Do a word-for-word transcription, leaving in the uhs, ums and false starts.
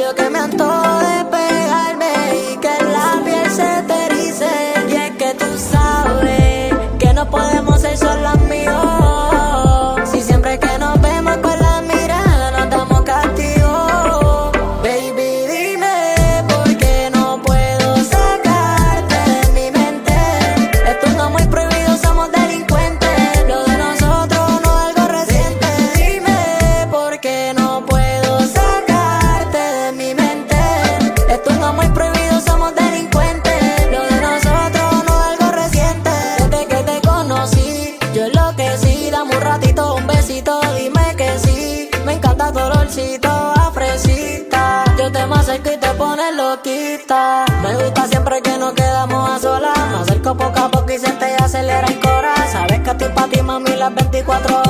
yo que me antojo de pegarme y que la piel se te erice. Y es que tú sabes que no podemos ser solo amigos. Si siempre que nos vemos con la mirada nos damos castigo. Baby, dime por qué no puedo sacarte de mi mente. Esto no es muy prohibido, somos delincuentes. Lo de nosotros no es algo reciente. Dime por qué no puedo sacarte de mi mente. Esto no es muy prohibido, somos delincuentes. Lo de nosotros no es algo reciente. Desde que te conocí, yo enloquecí. Dame un ratito, un besito, dime que sí. Me encanta tu olorcito a fresita. Yo te me acerco y te pones loquita. Me gusta siempre que nos quedamos a solas. Me acerco poco a poco y se te acelera el corazón. Sabes que estoy pa' ti, mami, las veinticuatro horas.